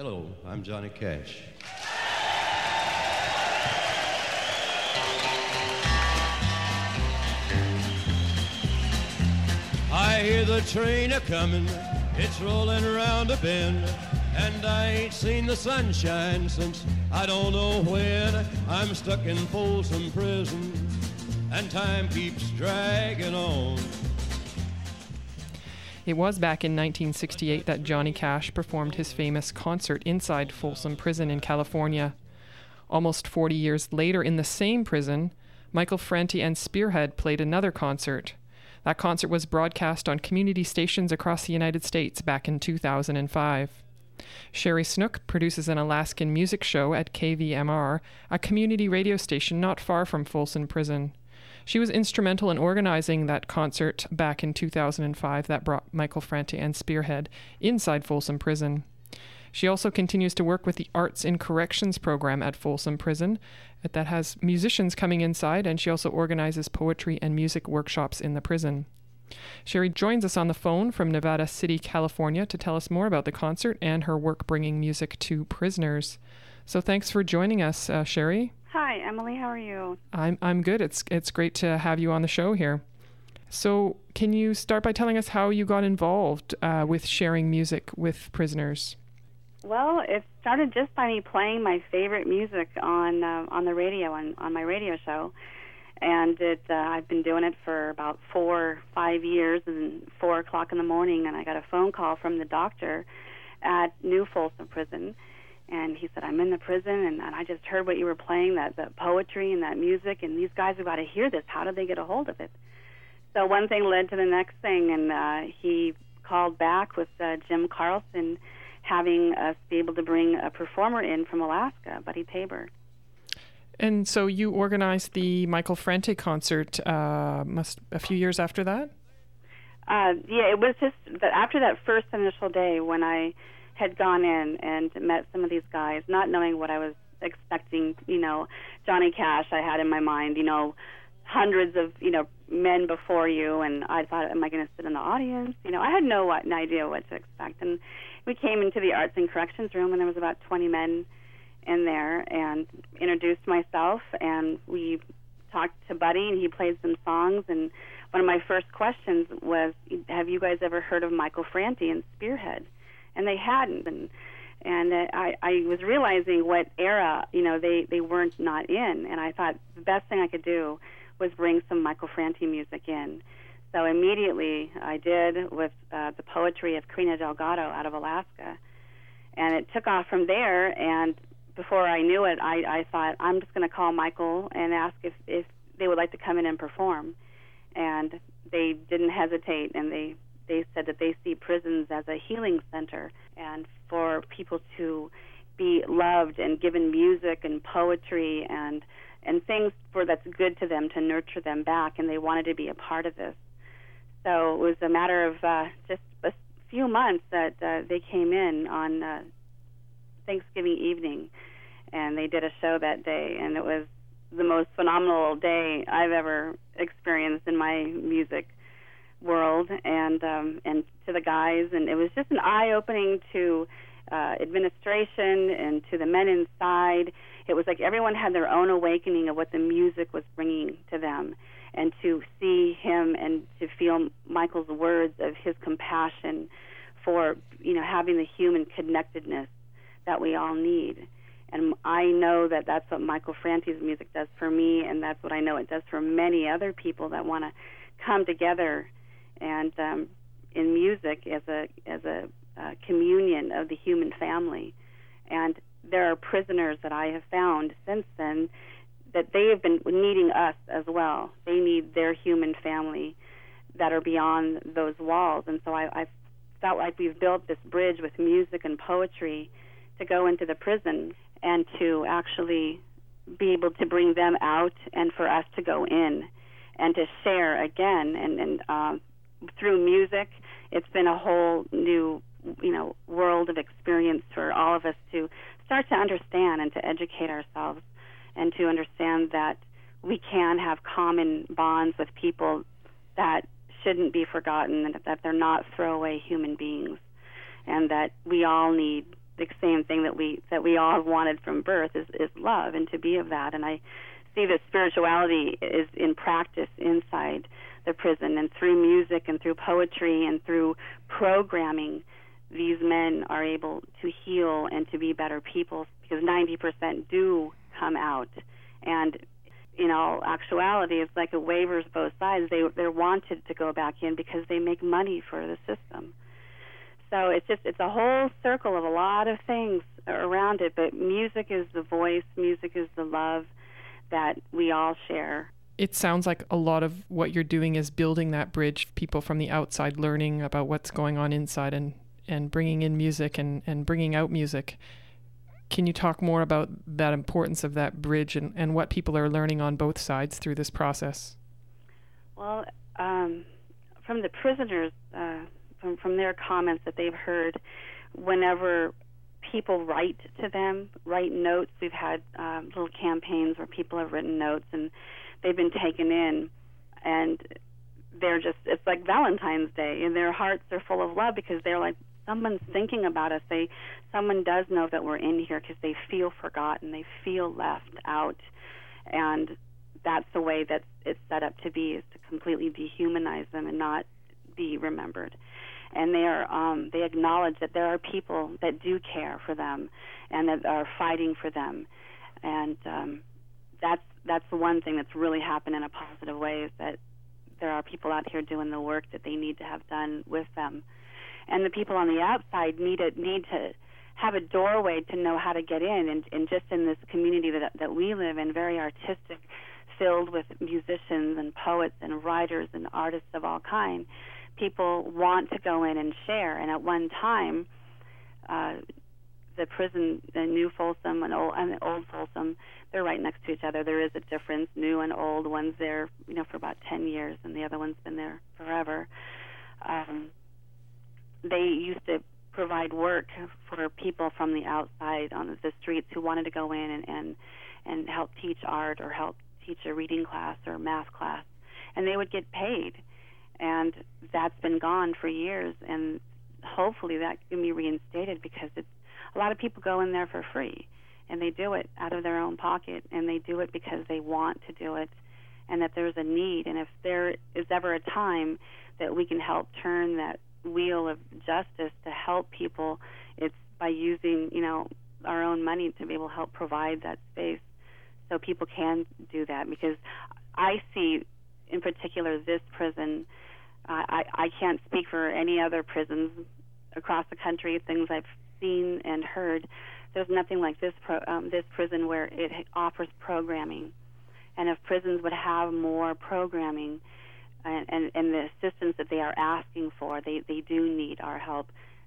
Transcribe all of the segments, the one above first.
Hello, I'm Johnny Cash. I hear the train a-comin', it's rolling around a bend, and I ain't seen the sunshine since I don't know when. I'm stuck in Folsom Prison, and time keeps dragging on. It was back in 1968 that Johnny Cash performed his famous concert inside Folsom Prison in California. Almost 40 years later, in the same prison, Michael Franti and Spearhead played another concert. That concert was broadcast on community stations across the United States back in 2005. Sherry Snook produces an Alaskan music show at KVMR, a community radio station not far from Folsom Prison. She was instrumental in organizing that concert back in 2005 that brought Michael Franti and Spearhead inside Folsom Prison. She also continues to work with the Arts in Corrections program at Folsom Prison that has musicians coming inside, and she also organizes poetry and music workshops in the prison. Sherry joins us on the phone from Nevada City, California, to tell us more about the concert and her work bringing music to prisoners. So thanks for joining us, Sherry. Hi, Emily. How are you? I'm good. It's great to have you on the show here. So can you start by telling us how you got involved with sharing music with prisoners? Well, it started just by me playing my favorite music on the radio, on my radio show. And I've been doing it for about 4 or 5 years, and 4 o'clock in the morning, and I got a phone call from the doctor at New Folsom Prison. And he said, I'm in the prison, and I just heard what you were playing, that poetry and that music, and these guys have got to hear this. How did they get a hold of it? So one thing led to the next thing, and he called back with Jim Carlson having us be able to bring a performer in from Alaska, Buddy Tabor. And so you organized the Michael Franti concert a few years after that? Yeah, it was just that after that first initial day when I had gone in and met some of these guys, not knowing what I was expecting. Johnny Cash I had in my mind, hundreds of, men before you, and I thought, am I going to sit in the audience? I had no idea what to expect. And we came into the Arts and Corrections room, and there was about 20 men in there, and introduced myself, and we talked to Buddy, and he played some songs, and one of my first questions was, have you guys ever heard of Michael Franti and Spearhead? And they hadn't, and I was realizing what era, they weren't not in, and I thought the best thing I could do was bring some Michael Franti music in. So immediately I did with the poetry of Karina Delgado out of Alaska, and it took off from there, and before I knew it, I thought, I'm just going to call Michael and ask if they would like to come in and perform. And they didn't hesitate, and they said that they see prisons as a healing center, and for people to be loved and given music and poetry and things that's good to them, to nurture them back, and they wanted to be a part of this. So it was a matter of just a few months that they came in on Thanksgiving evening, and they did a show that day, and it was the most phenomenal day I've ever experienced in my music world, and to the guys, and it was just an eye-opening to administration and to the men inside. It was like everyone had their own awakening of what the music was bringing to them, and to see him and to feel Michael's words of his compassion for having the human connectedness that we all need. And I know that that's what Michael Franti's music does for me, and that's what I know it does for many other people that want to come together and in music as a communion of the human family. And there are prisoners that I have found since then that they have been needing us as well. They need their human family that are beyond those walls. And so I felt like we've built this bridge with music and poetry to go into the prison and to actually be able to bring them out, and for us to go in and to share again. And through music, it's been a whole new, world of experience for all of us to start to understand and to educate ourselves, and to understand that we can have common bonds with people that shouldn't be forgotten, and that they're not throwaway human beings, and that we all need the same thing that we all have wanted from birth is love, and to be of that. And I see that spirituality is in practice inside the prison, and through music and through poetry and through programming, these men are able to heal and to be better people, because 90% do come out. And in all actuality, it's like it wavers both sides. They're wanted to go back in because they make money for the system. So it's a whole circle of a lot of things around it, but music is the voice, music is the love that we all share. It sounds like a lot of what you're doing is building that bridge, people from the outside learning about what's going on inside and bringing in music and bringing out music. Can you talk more about that importance of that bridge and what people are learning on both sides through this process? Well, from the prisoners, from their comments that they've heard, whenever people write to them, write notes, we've had little campaigns where people have written notes and they've been taken in, and it's like Valentine's Day, and their hearts are full of love because they're like, someone's thinking about us. Someone does know that we're in here, because they feel forgotten, they feel left out, and that's the way that it's set up to be, is to completely dehumanize them and not be remembered. And they acknowledge that there are people that do care for them and that are fighting for them, and that's the one thing that's really happened in a positive way, is that there are people out here doing the work that they need to have done with them. And the people on the outside need to have a doorway to know how to get in. And just in this community that we live in, very artistic, filled with musicians and poets and writers and artists of all kinds, people want to go in and share. And at one time, the prison, the new Folsom and the old Folsom, they're right next to each other. There is a difference. New and old. One's there, for about 10 years, and the other one's been there forever. They used to provide work for people from the outside on the streets who wanted to go in and help teach art or help teach a reading class or math class, and they would get paid. And that's been gone for years, and hopefully that can be reinstated, because a lot of people go in there for free, and they do it out of their own pocket, and they do it because they want to do it, and that there's a need. And if there is ever a time that we can help turn that wheel of justice to help people, it's by using our own money to be able to help provide that space so people can do that. Because I see in particular this prison, I can't speak for any other prisons across the country, things I've seen and heard. There's nothing like this prison where it offers programming. And if prisons would have more programming and the assistance that they are asking for, they do need our help.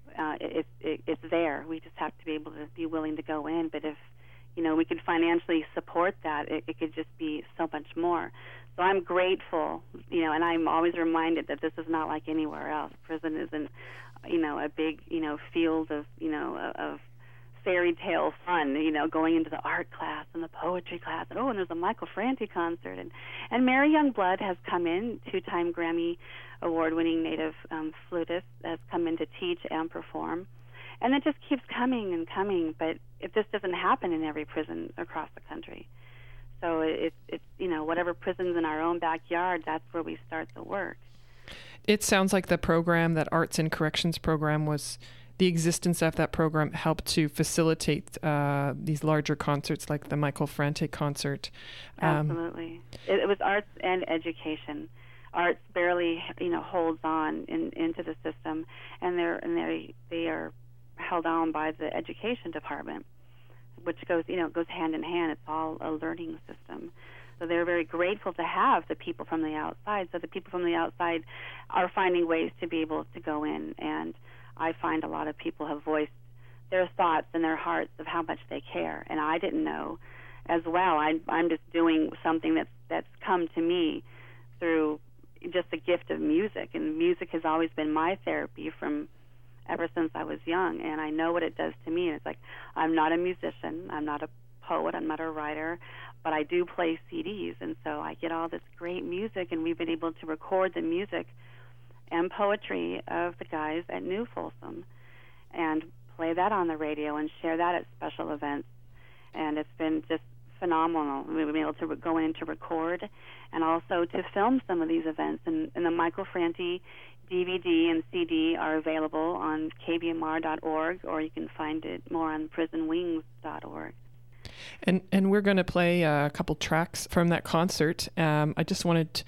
It's there. We just have to be able to be willing to go in. But if we could financially support that, it could just be so much more. So I'm grateful, and I'm always reminded that this is not like anywhere else. Prison isn't, a big, field of, of fairy tale fun, going into the art class and the poetry class, and there's a Michael Franti concert, and Mary Youngblood has come in, 2-time Grammy award-winning native flutist, has come in to teach and perform, and it just keeps coming and coming. But this doesn't happen in every prison across the country. So it's whatever prison's in our own backyard, that's where we start the work. It sounds like the program, that Arts and Corrections program, the existence of that program helped to facilitate these larger concerts like the Michael Franti concert. Absolutely. It was arts and education. Arts barely, holds on into the system, and they are held on by the education department, which goes hand in hand. It's all a learning system. So they're very grateful to have the people from the outside. So the people from the outside are finding ways to be able to go in, and I find a lot of people have voiced their thoughts and their hearts of how much they care, and I didn't know as well. I'm just doing something that's come to me through just the gift of music, and music has always been my therapy from ever since I was young, and I know what it does to me. And it's like, I'm not a musician, I'm not a poet, I'm not a writer, but I do play CDs, and so I get all this great music, and we've been able to record the music and poetry of the guys at New Folsom and play that on the radio and share that at special events. And it's been just phenomenal. We've been able to go in to record and also to film some of these events. And the Michael Franti DVD and CD are available on kvmr.org, or you can find it more on prisonwings.org. And we're going to play a couple tracks from that concert. I just wanted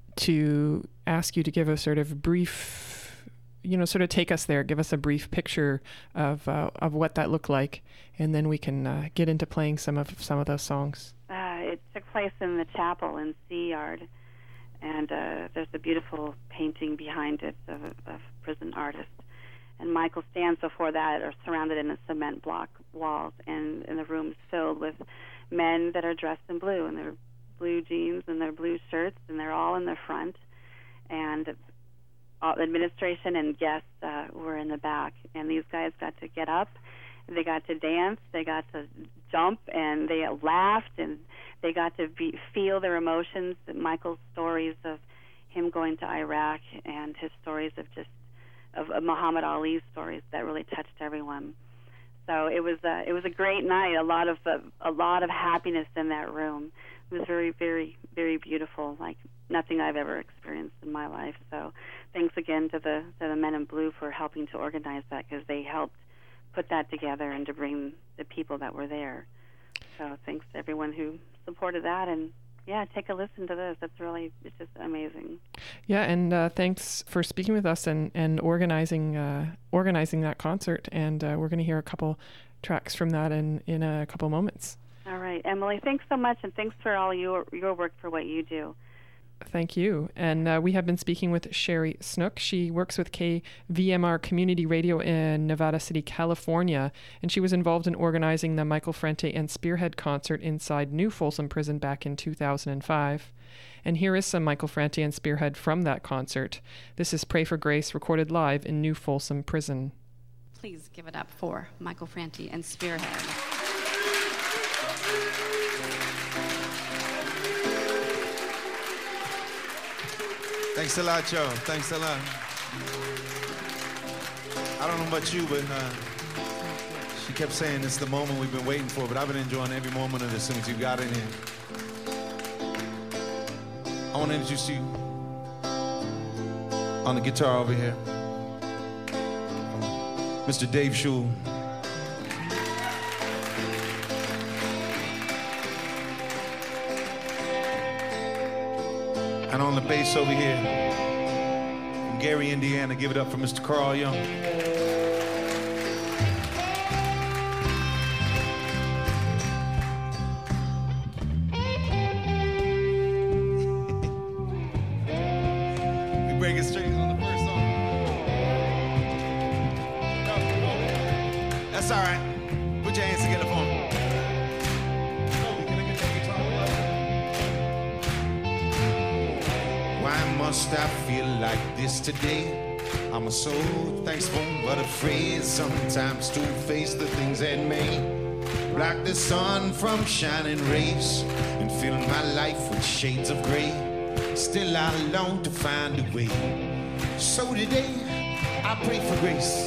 to ask you to give a sort of brief, sort of take us there, give us a brief picture of what that looked like, and then we can get into playing some of those songs. It took place in the chapel in Sea Yard, and there's a beautiful painting behind it of a prison artist. And Michael stands before that, or surrounded in a cement block walls, and the room's filled with men that are dressed in blue, and their blue jeans and their blue shirts, and they're all in the front. And administration and guests were in the back, and these guys got to get up, they got to dance, they got to jump, and they laughed, and they got to feel their emotions. Michael's stories of him going to Iraq, and his stories of Muhammad Ali's stories that really touched everyone. So it was a great night. A lot of happiness in that room. It was very, very, very beautiful, like nothing I've ever experienced in my life. So thanks again to the Men in Blue for helping to organize that, because they helped put that together and to bring the people that were there. So thanks to everyone who supported that, and take a listen to this. It's just amazing. Yeah, and thanks for speaking with us and organizing that concert. And we're going to hear a couple tracks from that in a couple moments. All right, Emily, thanks so much, and thanks for all your work, for what you do. Thank you. And we have been speaking with Sherry Snook. She works with KVMR Community Radio in Nevada City, California, and she was involved in organizing the Michael Franti and Spearhead concert inside New Folsom Prison back in 2005. And here is some Michael Franti and Spearhead from that concert. This is Pray for Grace, recorded live in New Folsom Prison. Please give it up for Michael Franti and Spearhead. Thanks a lot, y'all. Thanks a lot. I don't know about you, but she kept saying it's the moment we've been waiting for, but I've been enjoying every moment of this since you got in here. I want to introduce you on the guitar over here, Mr. Dave Schul. And on the bass over here, from Gary, Indiana, give it up for Mr. Carl Young. We break it straight on the first song. That's all right. Put your hands together for me. Why must I feel like this today? I'm so thankful but afraid sometimes to face the things that may block the sun from shining rays and fill my life with shades of gray. Still I long to find a way. So today I pray for grace.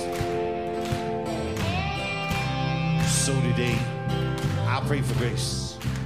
So today I pray for grace.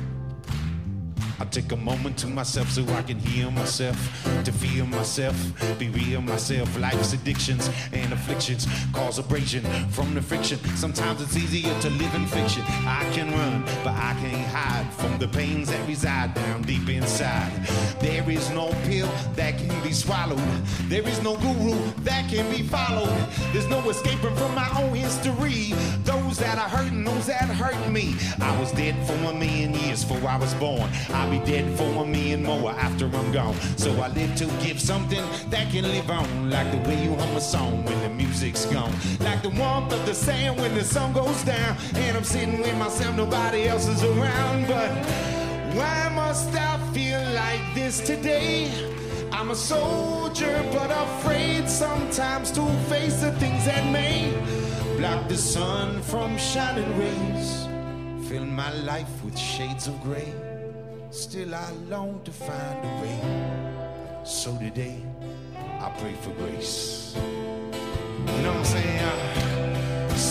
I take a moment to myself so I can heal myself, to feel myself, be real myself. Life's addictions and afflictions cause abrasion from the friction. Sometimes it's easier to live in fiction. I can run, but I can't hide from the pains that reside down deep inside. There is no pill that can be swallowed. There is no guru that can be followed. There's no escaping from my own history. Those that are hurting, those that hurt me. I was dead for 1 million years before I was born. I'll be dead for 1 million more after I'm gone. So I live to give something that can live on, like the way you hum a song when the music's gone, like the warmth of the sand when the sun goes down, and I'm sitting with myself, nobody else is around. But why must I feel like this today? I'm a soldier, but afraid sometimes to face the things that may block the sun from shining rays, fill my life with shades of gray. Still I long to find a way. So today I pray for grace. You know what I'm saying?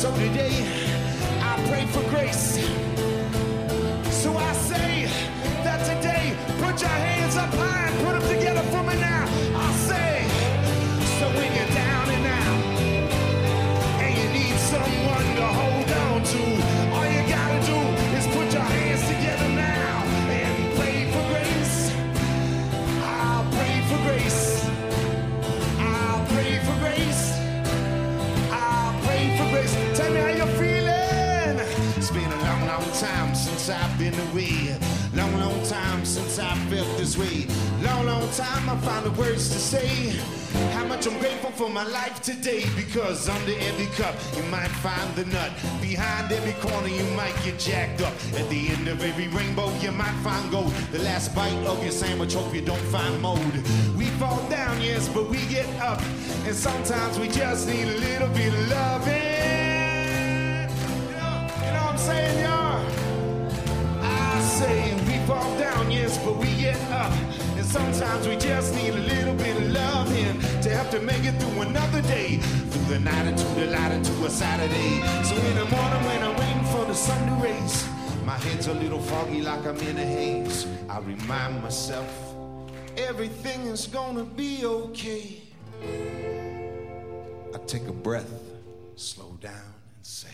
So today, I pray for grace. So I say that today, put your hands up high and put them together for me now. I say, so when you're down and out, and you need someone to hold on to, all you gotta do is put your hands together now and pray for grace. I'll pray for grace. I'll pray for grace. I'll pray for grace. Tell me how you're feeling. It's been a long, long time since I've been away. Long, long time since I felt this way. Long, long time I found the words to say how much I'm grateful for my life today. Because under every cup you might find the nut. Behind every corner you might get jacked up. At the end of every rainbow you might find gold. The last bite of your sandwich, hope you don't find mold. We fall down, yes, but we get up. And sometimes we just need a little bit of loving. You know what I'm saying, y'all? I say we fall down, yes, but we get up. And sometimes we just need a little bit of loving to help to make it through another day. Through the night into the light into a Saturday. So in the morning when I'm waiting for the sun to raise, my head's a little foggy like I'm in a haze. I remind myself everything is gonna be okay. I take a breath, slow down and say,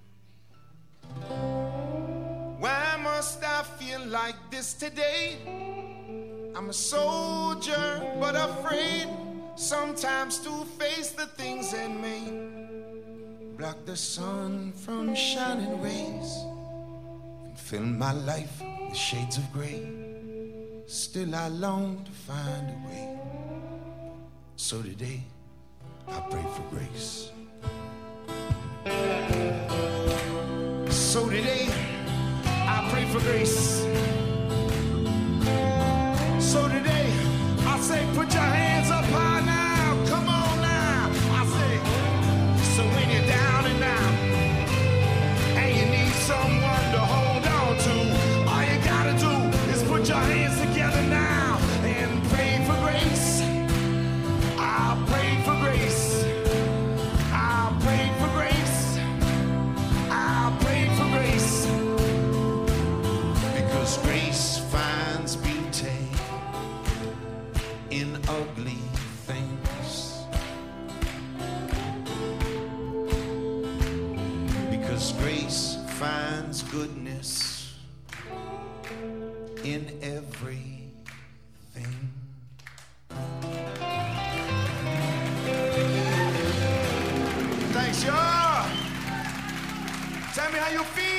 why must I feel like this today? I'm a soldier, but afraid sometimes to face the things that may block the sun from shining rays and fill my life with shades of gray. Still I long to find a way. So today, I pray for grace. So today, I pray for grace. So today, I say put your hands up high now. Come on now. I say, so when you're down and out, and you need someone to hold on to, all you gotta do is put your hands together now and pray for grace. I'll pray for grace. I'll pray for grace. I'll pray for grace. Because grace finds beauty in ugly things. Because grace finds goodness in everything. Thanks, y'all. Tell me how you feeling.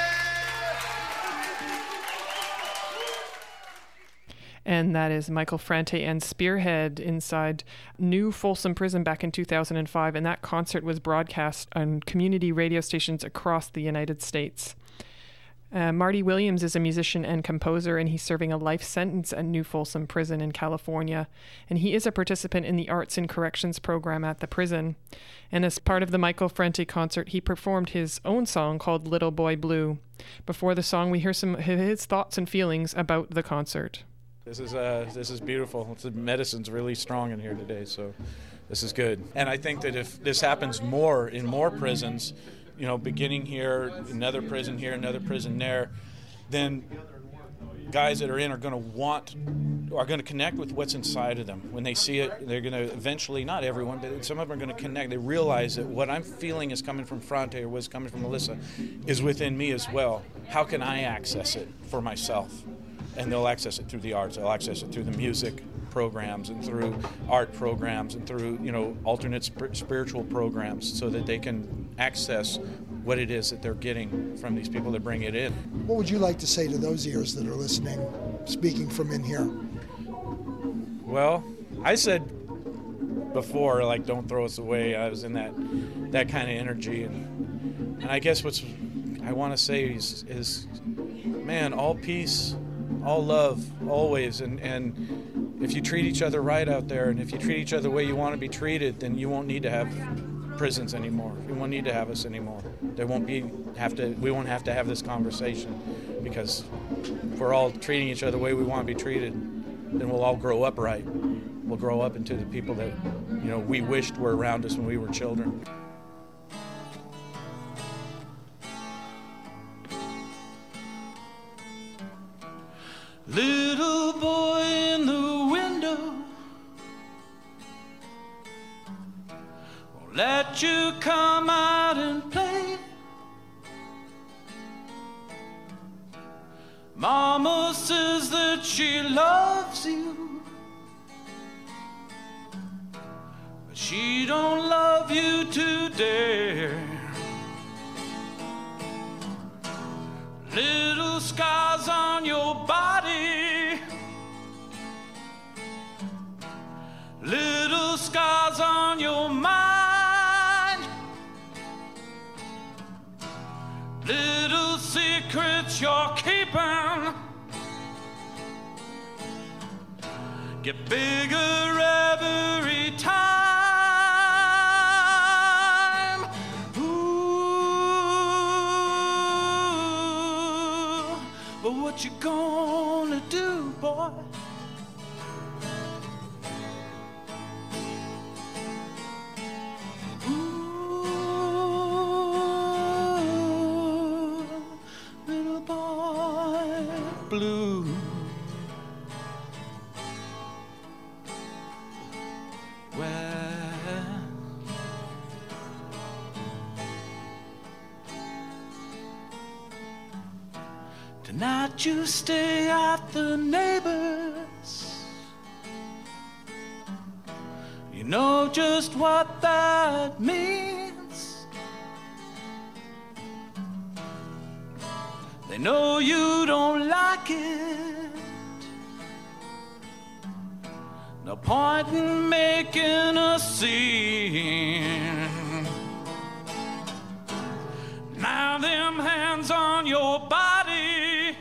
And that is Michael Franti and Spearhead inside New Folsom Prison back in 2005. And that concert was broadcast on community radio stations across the United States. Marty Williams is a musician and composer, and he's serving a life sentence at New Folsom Prison in California. And he is a participant in the Arts and Corrections program at the prison. And as part of the Michael Franti concert, he performed his own song called Little Boy Blue. Before the song, we hear some of his thoughts and feelings about the concert. This is beautiful. The medicine's really strong in here today, so this is good. And I think that if this happens more in more prisons, you know, beginning here, another prison here, another prison there, then guys that are in are going to connect with what's inside of them. When they see it, they're going to eventually, not everyone, but some of them are going to connect. They realize that what I'm feeling is coming from Franti or what's coming from Melissa is within me as well. How can I access it for myself? And they'll access it through the arts. They'll access it through the music programs and through art programs and through, you know, alternate spiritual programs, so that they can access what it is that they're getting from these people that bring it in. What would you like to say to those ears that are listening, speaking from in here? Well, I said before, like, don't throw us away. I was in that kind of energy, and I guess what I want to say is, man, all peace, all love, always, and if you treat each other right out there, and if you treat each other the way you want to be treated, then you won't need to have prisons anymore. You won't need to have us anymore. We won't have to have this conversation, because if we're all treating each other the way we want to be treated, then we'll all grow up right. We'll grow up into the people that, you know, we wished were around us when we were children. Little boy in the window won't let you come out and play. Mama says that she loves you, but she don't love you today. Little scars on your body, little scars on your mind, little secrets you're keeping get bigger every time. Ooh, but what you gonna do, boy? Ooh, little boy blue. Tonight you stay at the neighbors. You know just what that means. They know you don't like it. No point in making a scene. Now them hands on your body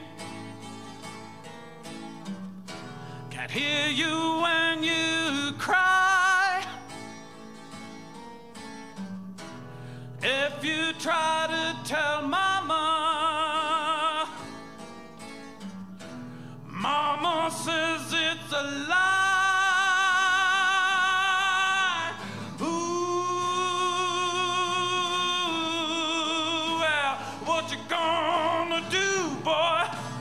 can't hear you when you cry. If you try to tell Mama, Mama says it's a lie. Ooh, well, what you gonna do, boy?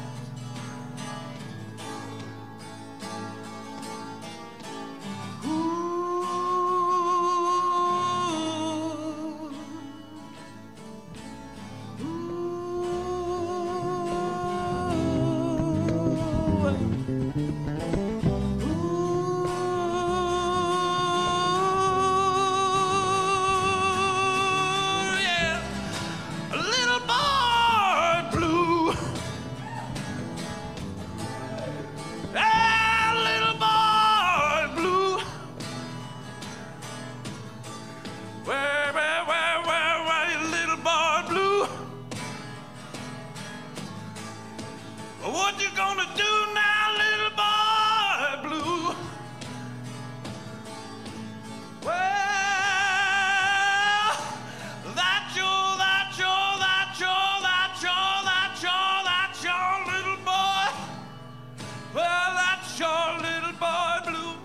What you gonna do now, little boy blue? Well, that's your little boy. Well, that's your little boy blue.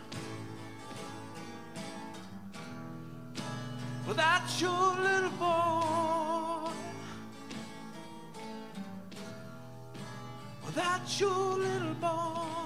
Well, that's your little boy. Well, that's your little boy.